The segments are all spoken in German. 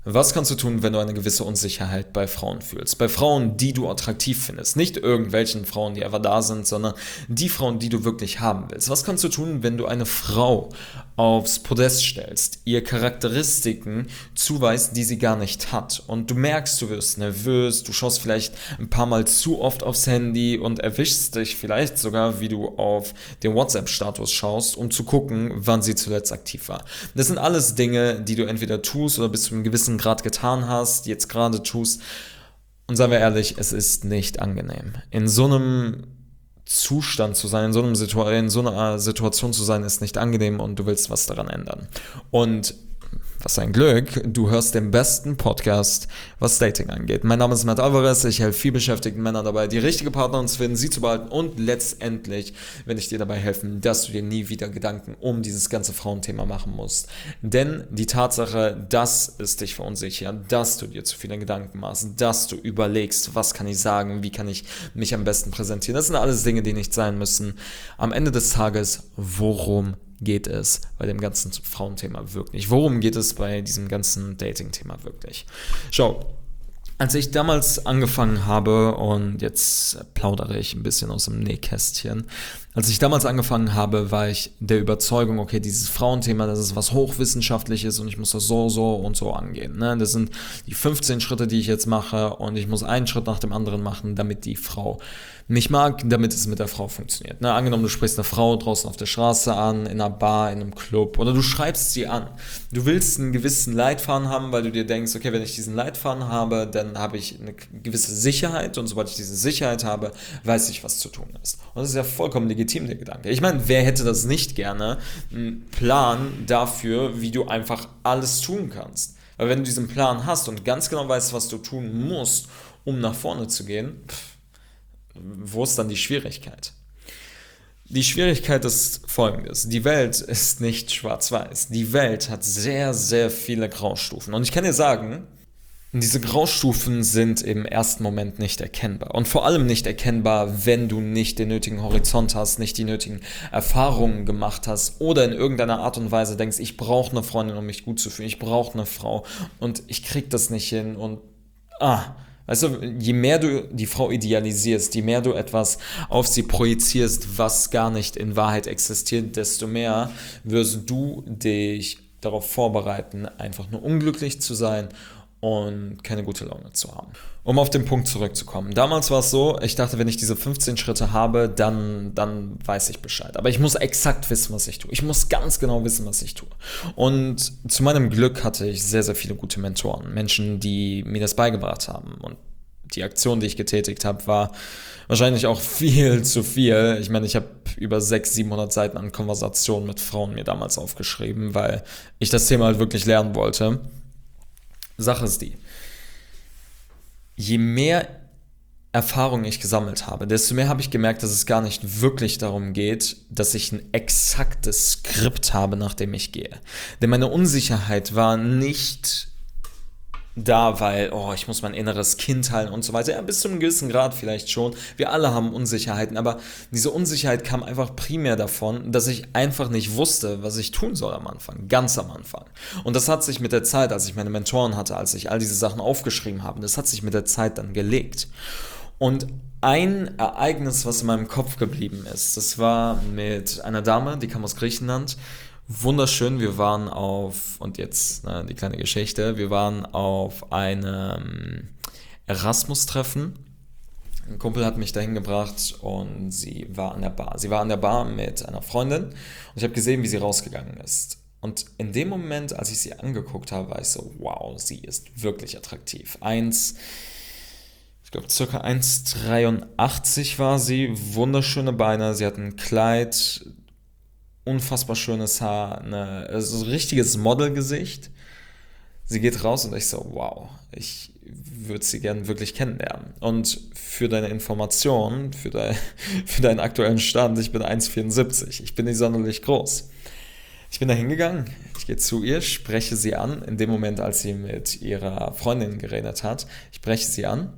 Was kannst du tun, wenn du eine gewisse Unsicherheit bei Frauen fühlst? Bei Frauen, die du attraktiv findest. Nicht irgendwelchen Frauen, die einfach da sind, sondern die Frauen, die du wirklich haben willst. Was kannst du tun, wenn du eine Frau aufs Podest stellst, ihr Charakteristiken zuweist, die sie gar nicht hat? Und du merkst, du wirst nervös, du schaust vielleicht ein paar Mal zu oft aufs Handy und erwischst dich vielleicht sogar, wie du auf den WhatsApp-Status schaust, um zu gucken, wann sie zuletzt aktiv war. Das sind alles Dinge, die du entweder tust oder bis zu einem gewissen Grad getan hast, jetzt gerade tust. Und seien wir ehrlich, es ist nicht angenehm. In so einem Zustand zu sein, in so einer Situation zu sein, ist nicht angenehm und du willst was daran ändern. Und was ein Glück, du hörst den besten Podcast, was Dating angeht. Mein Name ist Matt Alvarez, ich helfe vielbeschäftigten Männern dabei, die richtige Partnerin zu finden, sie zu behalten und letztendlich will ich dir dabei helfen, dass du dir nie wieder Gedanken um dieses ganze Frauenthema machen musst. Denn die Tatsache, dass es dich verunsichert, dass du dir zu viele Gedanken machst, dass du überlegst, was kann ich sagen, wie kann ich mich am besten präsentieren, das sind alles Dinge, die nicht sein müssen. Am Ende des Tages, worum geht es bei dem ganzen Frauenthema wirklich? Worum geht es bei diesem ganzen Dating-Thema wirklich? Schau, als ich damals angefangen habe, und jetzt plaudere ich ein bisschen aus dem Nähkästchen, als ich damals angefangen habe, war ich der Überzeugung, okay, dieses Frauenthema, das ist was Hochwissenschaftliches und ich muss das so und so angehen. Ne? Das sind die 15 Schritte, die ich jetzt mache und ich muss einen Schritt nach dem anderen machen, damit die Frau mich mag, damit es mit der Frau funktioniert. Ne? Angenommen, du sprichst eine Frau draußen auf der Straße an, in einer Bar, in einem Club oder du schreibst sie an. Du willst einen gewissen Leitfaden haben, weil du dir denkst, okay, wenn ich diesen Leitfaden habe, dann habe ich eine gewisse Sicherheit und sobald ich diese Sicherheit habe, weiß ich, was zu tun ist. Und das ist ja vollkommen legitim, der Gedanke. Ich meine, wer hätte das nicht gerne? Einen Plan dafür, wie du einfach alles tun kannst. Weil wenn du diesen Plan hast und ganz genau weißt, was du tun musst, um nach vorne zu gehen, wo ist dann die Schwierigkeit? Die Schwierigkeit ist folgendes. Die Welt ist nicht schwarz-weiß. Die Welt hat sehr, sehr viele Graustufen. Und ich kann dir sagen, diese Graustufen sind im ersten Moment nicht erkennbar. Und vor allem nicht erkennbar, wenn du nicht den nötigen Horizont hast, nicht die nötigen Erfahrungen gemacht hast oder in irgendeiner Art und Weise denkst, ich brauche eine Freundin, um mich gut zu fühlen, ich brauche eine Frau und ich krieg das nicht hin und weißt du, je mehr du die Frau idealisierst, je mehr du etwas auf sie projizierst, was gar nicht in Wahrheit existiert, desto mehr wirst du dich darauf vorbereiten, einfach nur unglücklich zu sein und keine gute Laune zu haben. Um auf den Punkt zurückzukommen. Damals war es so, ich dachte, wenn ich diese 15 Schritte habe, dann weiß ich Bescheid. Aber ich muss exakt wissen, was ich tue. Ich muss ganz genau wissen, was ich tue. Und zu meinem Glück hatte ich sehr, sehr viele gute Mentoren. Menschen, die mir das beigebracht haben. Und die Aktion, die ich getätigt habe, war wahrscheinlich auch viel zu viel. Ich meine, ich habe über 600-700 Seiten an Konversationen mit Frauen mir damals aufgeschrieben, weil ich das Thema halt wirklich lernen wollte. Sache ist die, je mehr Erfahrung ich gesammelt habe, desto mehr habe ich gemerkt, dass es gar nicht wirklich darum geht, dass ich ein exaktes Skript habe, nach dem ich gehe. Denn meine Unsicherheit war nicht da, weil, ich muss mein inneres Kind heilen und so weiter. Ja, bis zu einem gewissen Grad vielleicht schon. Wir alle haben Unsicherheiten, aber diese Unsicherheit kam einfach primär davon, dass ich einfach nicht wusste, was ich tun soll am Anfang, ganz am Anfang. Und das hat sich mit der Zeit, als ich meine Mentoren hatte, als ich all diese Sachen aufgeschrieben habe, das hat sich mit der Zeit dann gelegt. Und ein Ereignis, was in meinem Kopf geblieben ist, das war mit einer Dame, die kam aus Griechenland. Wunderschön, wir waren und jetzt die kleine Geschichte, wir waren auf einem Erasmus-Treffen. Ein Kumpel hat mich dahin gebracht und sie war an der Bar. Sie war an der Bar mit einer Freundin und ich habe gesehen, wie sie rausgegangen ist. Und in dem Moment, als ich sie angeguckt habe, war ich so, wow, sie ist wirklich attraktiv. Ich glaube, ca. 1,83 war sie, wunderschöne Beine, sie hat ein Kleid, unfassbar schönes Haar, also ein richtiges Modelgesicht. Sie geht raus und ich so, wow, ich würde sie gerne wirklich kennenlernen. Und für deine Information, für deinen aktuellen Stand, ich bin 1,74, ich bin nicht sonderlich groß. Ich bin da hingegangen, ich gehe zu ihr, spreche sie an, in dem Moment, als sie mit ihrer Freundin geredet hat, ich spreche sie an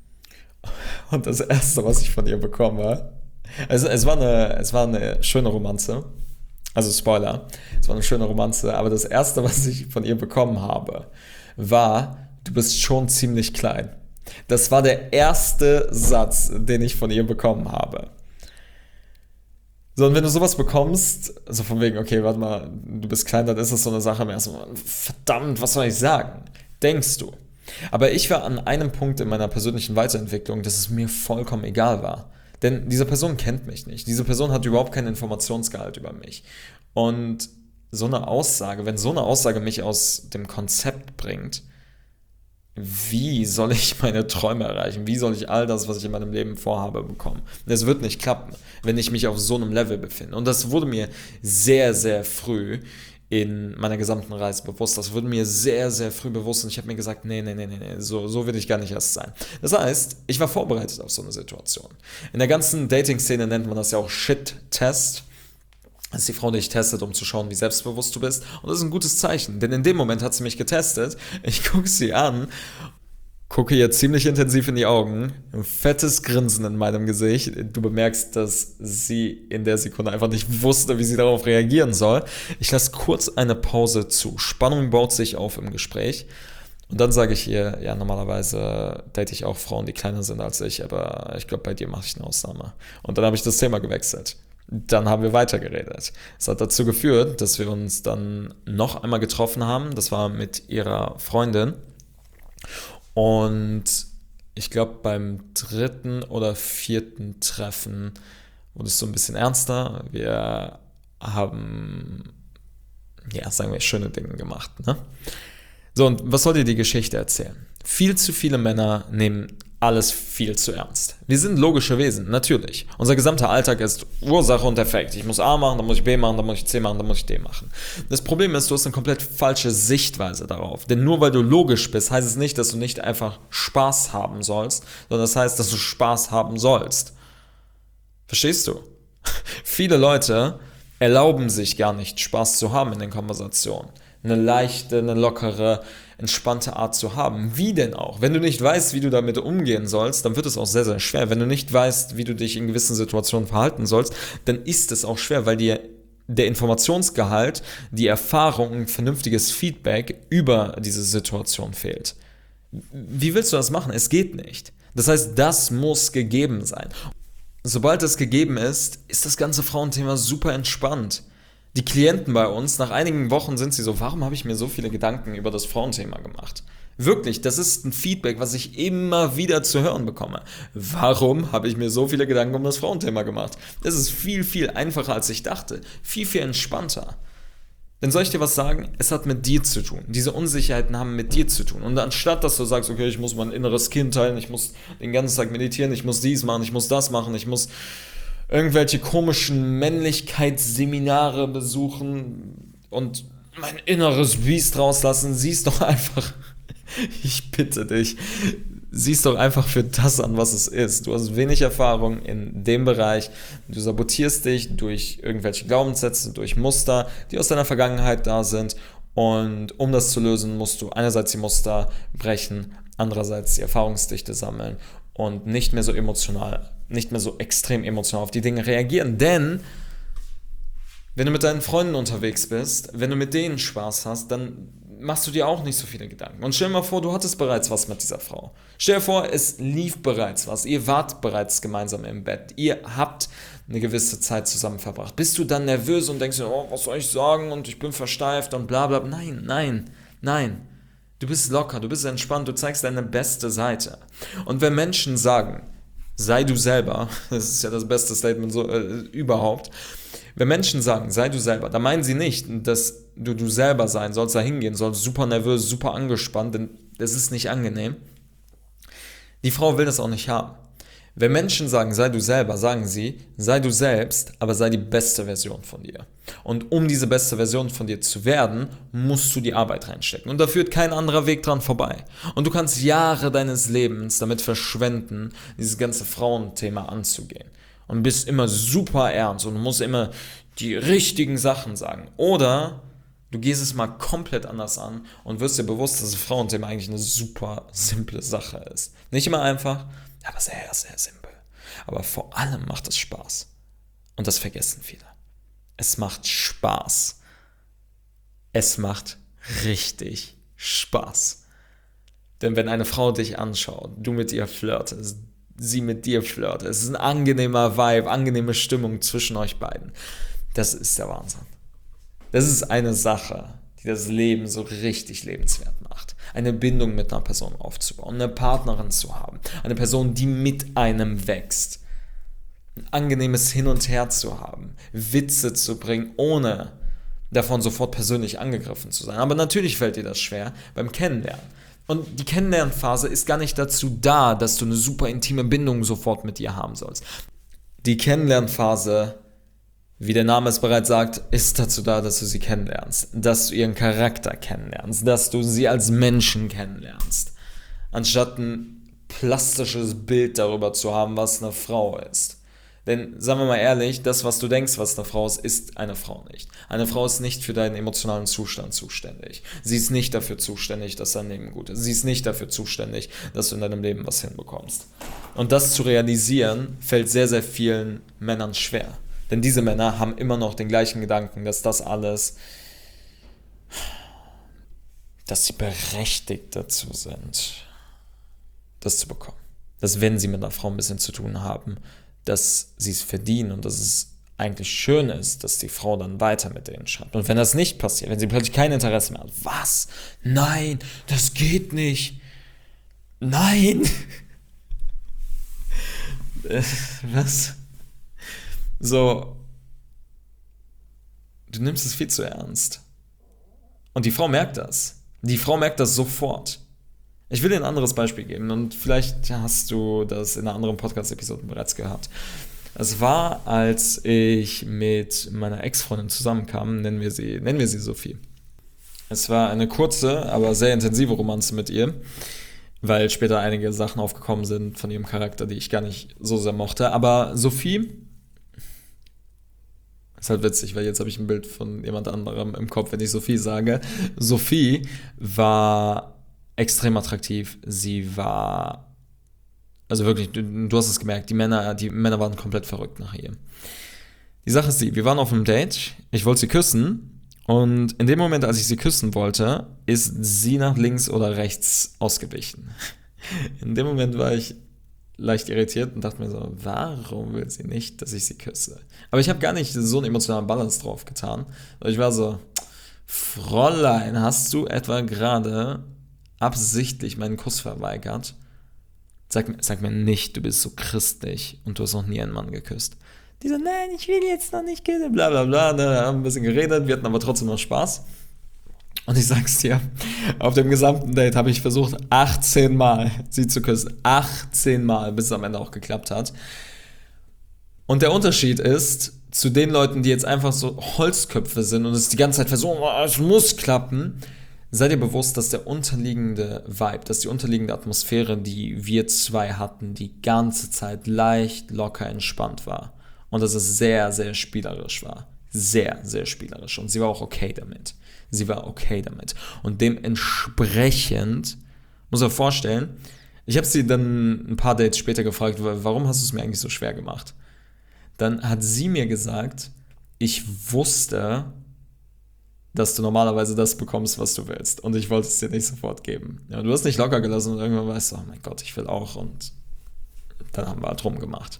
und das Erste, was ich von ihr bekomme, also es war eine schöne Romanze. Also Spoiler, es war eine schöne Romanze, aber das Erste, was ich von ihr bekommen habe, war: Du bist schon ziemlich klein. Das war der erste Satz, den ich von ihr bekommen habe. So, und wenn du sowas bekommst, so von wegen, okay, warte mal, du bist klein, dann ist das so eine Sache im ersten Mal, verdammt, was soll ich sagen? Denkst du. Aber ich war an einem Punkt in meiner persönlichen Weiterentwicklung, dass es mir vollkommen egal war. Denn diese Person kennt mich nicht. Diese Person hat überhaupt keinen Informationsgehalt über mich. Und so eine Aussage, wenn so eine Aussage mich aus dem Konzept bringt, wie soll ich meine Träume erreichen? Wie soll ich all das, was ich in meinem Leben vorhabe, bekommen? Es wird nicht klappen, wenn ich mich auf so einem Level befinde. Und das wurde mir sehr, sehr früh in meiner gesamten Reise bewusst. Das wurde mir sehr, sehr früh bewusst und ich habe mir gesagt, nee, so will ich gar nicht erst sein. Das heißt, ich war vorbereitet auf so eine Situation. In der ganzen Dating-Szene nennt man das ja auch Shit-Test. Das ist die Frau, die dich testet, um zu schauen, wie selbstbewusst du bist. Und das ist ein gutes Zeichen, denn in dem Moment hat sie mich getestet. Ich gucke sie an, gucke ihr ziemlich intensiv in die Augen, ein fettes Grinsen in meinem Gesicht. Du bemerkst, dass sie in der Sekunde einfach nicht wusste, wie sie darauf reagieren soll. Ich lasse kurz eine Pause zu. Spannung baut sich auf im Gespräch. Und dann sage ich ihr, ja, normalerweise date ich auch Frauen, die kleiner sind als ich, aber ich glaube, bei dir mache ich eine Ausnahme. Und dann habe ich das Thema gewechselt. Dann haben wir weitergeredet. Es hat dazu geführt, dass wir uns dann noch einmal getroffen haben. Das war mit ihrer Freundin. Und ich glaube, beim dritten oder vierten Treffen wurde es so ein bisschen ernster. Wir haben, ja, sagen wir, schöne Dinge gemacht. Ne? So, und was soll dir die Geschichte erzählen? Viel zu viele Männer nehmen alles viel zu ernst. Wir sind logische Wesen, natürlich. Unser gesamter Alltag ist Ursache und Effekt. Ich muss A machen, dann muss ich B machen, dann muss ich C machen, dann muss ich D machen. Das Problem ist, du hast eine komplett falsche Sichtweise darauf. Denn nur weil du logisch bist, heißt es nicht, dass du nicht einfach Spaß haben sollst, sondern das heißt, dass du Spaß haben sollst. Verstehst du? Viele Leute erlauben sich gar nicht, Spaß zu haben in den Konversationen. Eine leichte, eine lockere, entspannte Art zu haben. Wie denn auch? Wenn du nicht weißt, wie du damit umgehen sollst, dann wird es auch sehr, sehr schwer. Wenn du nicht weißt, wie du dich in gewissen Situationen verhalten sollst, dann ist es auch schwer, weil dir der Informationsgehalt, die Erfahrung, ein vernünftiges Feedback über diese Situation fehlt. Wie willst du das machen? Es geht nicht. Das heißt, das muss gegeben sein. Sobald es gegeben ist das ganze Frauenthema super entspannt. Die Klienten bei uns, nach einigen Wochen sind sie so, warum habe ich mir so viele Gedanken über das Frauenthema gemacht? Wirklich, das ist ein Feedback, was ich immer wieder zu hören bekomme. Warum habe ich mir so viele Gedanken um das Frauenthema gemacht? Das ist viel, viel einfacher, als ich dachte. Viel, viel entspannter. Denn soll ich dir was sagen? Es hat mit dir zu tun. Diese Unsicherheiten haben mit dir zu tun. Und anstatt, dass du sagst, okay, ich muss mein inneres Kind teilen, ich muss den ganzen Tag meditieren, ich muss dies machen, ich muss das machen, ich muss irgendwelche komischen Männlichkeitsseminare besuchen und mein inneres Biest rauslassen, siehst doch einfach, ich bitte dich, siehst doch einfach für das an, was es ist. Du hast wenig Erfahrung in dem Bereich, du sabotierst dich durch irgendwelche Glaubenssätze, durch Muster, die aus deiner Vergangenheit da sind, und um das zu lösen, musst du einerseits die Muster brechen, andererseits die Erfahrungsdichte sammeln und nicht mehr so extrem emotional auf die Dinge reagieren. Denn wenn du mit deinen Freunden unterwegs bist, wenn du mit denen Spaß hast, dann machst du dir auch nicht so viele Gedanken. Und stell dir mal vor, du hattest bereits was mit dieser Frau. Stell dir vor, es lief bereits was. Ihr wart bereits gemeinsam im Bett. Ihr habt eine gewisse Zeit zusammen verbracht. Bist du dann nervös und denkst dir, oh, was soll ich sagen und ich bin versteift und bla bla. Nein. Du bist locker, du bist entspannt, du zeigst deine beste Seite. Und wenn Menschen sagen, sei du selber, das ist ja das beste Statement überhaupt, wenn Menschen sagen, sei du selber, dann meinen sie nicht, dass du selber sein sollst, da hingehen sollst, super nervös, super angespannt, denn das ist nicht angenehm. Die Frau will das auch nicht haben. Wenn Menschen sagen, sei du selber, sagen sie, sei du selbst, aber sei die beste Version von dir. Und um diese beste Version von dir zu werden, musst du die Arbeit reinstecken. Und da führt kein anderer Weg dran vorbei. Und du kannst Jahre deines Lebens damit verschwenden, dieses ganze Frauenthema anzugehen. Und bist immer super ernst und musst immer die richtigen Sachen sagen. Oder du gehst es mal komplett anders an und wirst dir bewusst, dass das Frauenthema eigentlich eine super simple Sache ist. Nicht immer einfach, aber sehr, sehr simpel. Aber vor allem macht es Spaß. Und das vergessen viele. Es macht Spaß. Es macht richtig Spaß. Denn wenn eine Frau dich anschaut, du mit ihr flirtest, sie mit dir flirtet, es ist ein angenehmer Vibe, angenehme Stimmung zwischen euch beiden. Das ist der Wahnsinn. Das ist eine Sache, die das Leben so richtig lebenswert macht. Eine Bindung mit einer Person aufzubauen, eine Partnerin zu haben, eine Person, die mit einem wächst. Ein angenehmes Hin und Her zu haben, Witze zu bringen, ohne davon sofort persönlich angegriffen zu sein. Aber natürlich fällt dir das schwer beim Kennenlernen. Und die Kennenlernphase ist gar nicht dazu da, dass du eine super intime Bindung sofort mit ihr haben sollst. Die Kennenlernphase, wie der Name es bereits sagt, ist dazu da, dass du sie kennenlernst, dass du ihren Charakter kennenlernst, dass du sie als Menschen kennenlernst, anstatt ein plastisches Bild darüber zu haben, was eine Frau ist. Denn, sagen wir mal ehrlich, das, was du denkst, was eine Frau ist eine Frau nicht. Eine Frau ist nicht für deinen emotionalen Zustand zuständig. Sie ist nicht dafür zuständig, dass dein Leben gut ist. Sie ist nicht dafür zuständig, dass du in deinem Leben was hinbekommst. Und das zu realisieren, fällt sehr, sehr vielen Männern schwer. Denn diese Männer haben immer noch den gleichen Gedanken, dass das alles, dass sie berechtigt dazu sind, das zu bekommen. Dass wenn sie mit einer Frau ein bisschen zu tun haben, dass sie es verdienen und dass es eigentlich schön ist, dass die Frau dann weiter mit denen schreibt. Und wenn das nicht passiert, wenn sie plötzlich kein Interesse mehr hat, was? Nein, das geht nicht. Nein. Was? So, du nimmst es viel zu ernst. Und die Frau merkt das. Die Frau merkt das sofort. Ich will dir ein anderes Beispiel geben und vielleicht hast du das in einer anderen Podcast-Episode bereits gehört. Es war, als ich mit meiner Ex-Freundin zusammenkam, nennen wir sie Sophie. Es war eine kurze, aber sehr intensive Romanze mit ihr, weil später einige Sachen aufgekommen sind von ihrem Charakter, die ich gar nicht so sehr mochte. Aber Sophie, ist halt witzig, weil jetzt habe ich ein Bild von jemand anderem im Kopf, wenn ich Sophie sage. Sophie war extrem attraktiv. Sie war, also wirklich, du hast es gemerkt, die Männer waren komplett verrückt nach ihr. Die Sache ist die, wir waren auf einem Date, ich wollte sie küssen und in dem Moment, als ich sie küssen wollte, ist sie nach links oder rechts ausgewichen. In dem Moment war ich leicht irritiert und dachte mir so, warum will sie nicht, dass ich sie küsse? Aber ich habe gar nicht so einen emotionalen Balance drauf getan. Ich war so, Fräulein, hast du etwa gerade absichtlich meinen Kuss verweigert? Sag mir nicht, du bist so christlich und du hast noch nie einen Mann geküsst. Die so, nein, ich will jetzt noch nicht küssen, bla bla bla. Da haben ein bisschen geredet, wir hatten aber trotzdem noch Spaß. Und ich sag's dir, auf dem gesamten Date habe ich versucht, 18 Mal sie zu küssen. 18 Mal, bis es am Ende auch geklappt hat. Und der Unterschied ist, zu den Leuten, die jetzt einfach so Holzköpfe sind und es die ganze Zeit versuchen, es muss klappen, sei dir bewusst, dass der unterliegende Vibe, dass die unterliegende Atmosphäre, die wir zwei hatten, die ganze Zeit leicht, locker, entspannt war. Und dass es sehr, sehr spielerisch war. Sehr, sehr spielerisch. Und sie war auch okay damit. Und dementsprechend, muss er vorstellen, ich habe sie dann ein paar Dates später gefragt, warum hast du es mir eigentlich so schwer gemacht? Dann hat sie mir gesagt, ich wusste, dass du normalerweise das bekommst, was du willst. Und ich wollte es dir nicht sofort geben. Ja, du hast nicht locker gelassen und irgendwann weißt du, oh mein Gott, ich will auch. Und dann haben wir halt rumgemacht.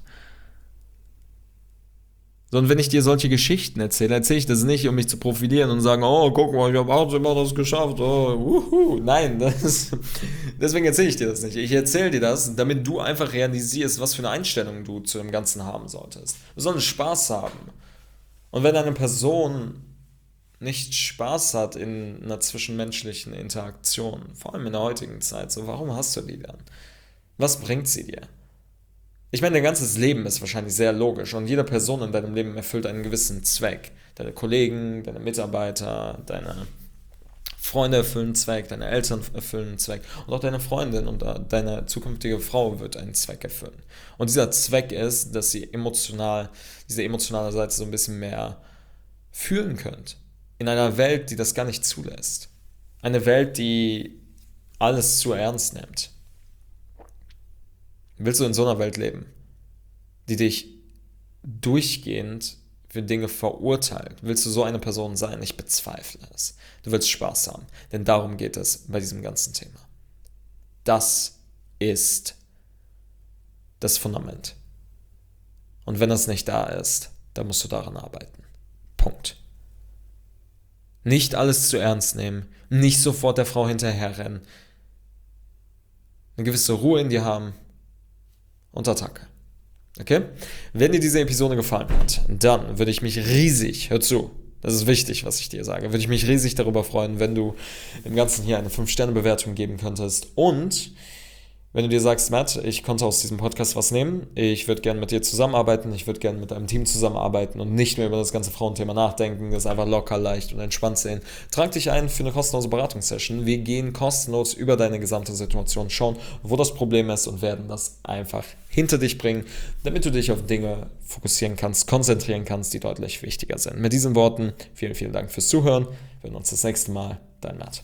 So, und wenn ich dir solche Geschichten erzähle ich das nicht, um mich zu profilieren und sagen, oh, guck mal, ich habe auch immer das geschafft. Oh, wuhu. Nein, deswegen erzähle ich dir das nicht. Ich erzähle dir das, damit du einfach realisierst, was für eine Einstellung du zu dem Ganzen haben solltest. Du sollst Spaß haben. Und wenn eine Person nicht Spaß hat in einer zwischenmenschlichen Interaktion, vor allem in der heutigen Zeit, so warum hast du die dann? Was bringt sie dir? Ich meine, dein ganzes Leben ist wahrscheinlich sehr logisch und jede Person in deinem Leben erfüllt einen gewissen Zweck. Deine Kollegen, deine Mitarbeiter, deine Freunde erfüllen einen Zweck, deine Eltern erfüllen einen Zweck und auch deine Freundin und deine zukünftige Frau wird einen Zweck erfüllen. Und dieser Zweck ist, dass ihr diese emotionale Seite so ein bisschen mehr fühlen könnt. In einer Welt, die das gar nicht zulässt. Eine Welt, die alles zu ernst nimmt. Willst du in so einer Welt leben, die dich durchgehend für Dinge verurteilt? Willst du so eine Person sein? Ich bezweifle es. Du willst Spaß haben, denn darum geht es bei diesem ganzen Thema. Das ist das Fundament. Und wenn das nicht da ist, dann musst du daran arbeiten. Punkt. Nicht alles zu ernst nehmen, nicht sofort der Frau hinterherrennen, eine gewisse Ruhe in dir haben und Attacke. Okay? Wenn dir diese Episode gefallen hat, dann würde ich mich riesig, hör zu, das ist wichtig, was ich dir sage, würde ich mich riesig darüber freuen, wenn du dem Ganzen hier eine 5-Sterne-Bewertung geben könntest. Und wenn du dir sagst, Matt, ich konnte aus diesem Podcast was nehmen, ich würde gerne mit dir zusammenarbeiten, ich würde gerne mit einem Team zusammenarbeiten und nicht mehr über das ganze Frauenthema nachdenken, das einfach locker, leicht und entspannt sehen, trag dich ein für eine kostenlose Beratungssession. Wir gehen kostenlos über deine gesamte Situation, schauen, wo das Problem ist und werden das einfach hinter dich bringen, damit du dich auf Dinge fokussieren kannst, konzentrieren kannst, die deutlich wichtiger sind. Mit diesen Worten, vielen, vielen Dank fürs Zuhören. Wir sehen uns das nächste Mal. Dein Matt.